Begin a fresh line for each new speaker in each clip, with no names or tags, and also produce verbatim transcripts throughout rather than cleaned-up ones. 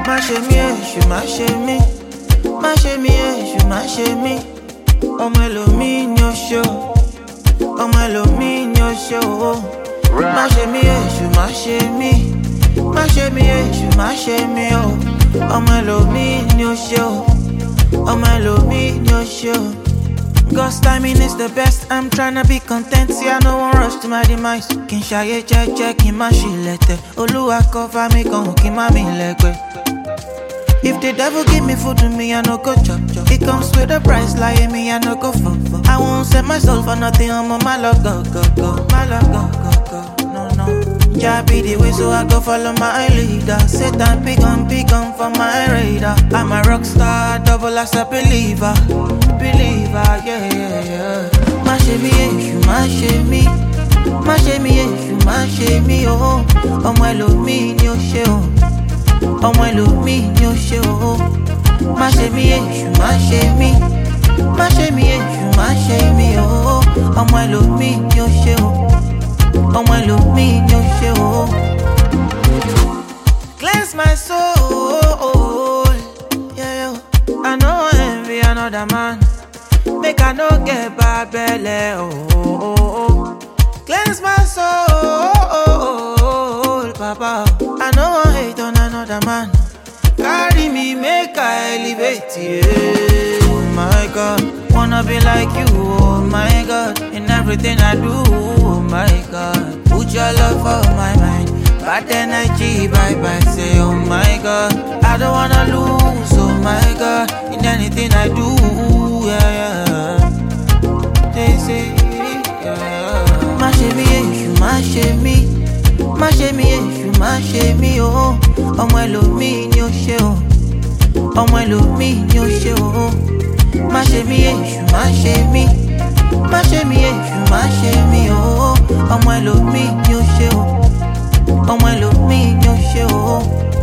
Má ṣe mí èṣù, má ṣe mí. Má ṣe mí èṣù, má ṣe mí. Ọmọ ẹlòmíì ni ó ṣe o. Ọmọ ẹlòmíì ni ó ṣe o. Má ṣe mí èṣù, má ṣe mí. Má ṣe mí èṣù, má ṣe mí o. Ọmọ ẹlòmíì ni ó ṣe o. Ọmọ ẹlòmíì ni ó ṣe o. God's timing is the best, I'm tryna be content. See, I no one rush to my demise. Kin ṣayé jẹ́jẹ́, kin má ṣílẹ̀tẹ̀. Olúwa cover me, kan kin má mi lẹ́gbẹ́. If the devil give me food to me, I no go chop chop. It comes with a price, like me, I no go fuck fuck. I won't set my soul for nothing, I'm on my love, go, go, go. My love, go, go, go, no, no. Jah be the way, so I go follow my leader. Satan pick on, pick on for my radar. I'm a rock star, double as a believer. Believer, yeah, yeah, yeah. Má ṣe mí èṣù, má ṣe mí. Má ṣe mí èṣù, má ṣe mí, oh. Ọmọ ẹlòmíì ni ó ṣe o. Ọmọ ẹlòmíì ni ó ṣe o. Má ṣe mí èṣù, má ṣe mí. Má ṣe mí èṣù, má ṣe mí, oh. Ọmọ ẹlòmíì ni ó ṣe o. Ọmọ ẹlòmíì ni ó ṣe o. Cleanse my soul, yeah, yeah. I no envy another man. Make I no get bad belly, oh, oh, oh. Cleanse my soul, Papa. I no want hate on another man. Carry me, make I elevate, yeah. Oh my God, wanna be like you, oh my God. In everything I do, oh my God. Put your love for my mind. Bad energy, bye bye, say oh my God. I don't wanna lose, oh my God. In anything I do, yeah, yeah. They say, yeah. Má ṣe mí èṣù, má ṣe mí. Má ṣe mí èṣù, má ṣe mí, oh. Ọmọ ẹlòmíì ni ó ṣe o. Ọmọ ẹlòmíì ni ó ṣe o. Má ṣe mí èṣù, má ṣe mí. Má ṣe mí èṣù, má ṣe mí, oh. Ọmọ ẹlòmíì ni ó ṣe o. Ọmọ ẹlòmíì ni ó ṣe o.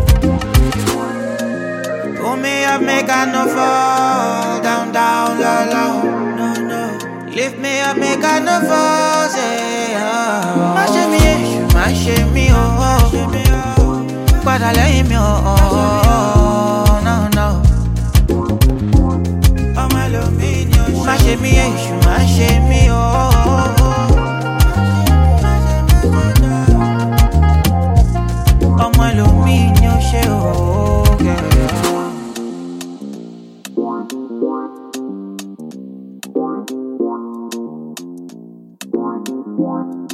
Pull me up, make I no fall down, down, low, low. No, no. Lift me up, make I no fall, say, oh. Má ṣe mí èṣù, má ṣe mí, oh. Padà lẹ́yìn mi, oh, oh, no, no. Ọmọ ẹlòmíì ni ó ṣe o. Má ṣe mí èṣù, má ṣe mí, oh. Ọmọ ẹlòmíì ni ó ṣe o. One.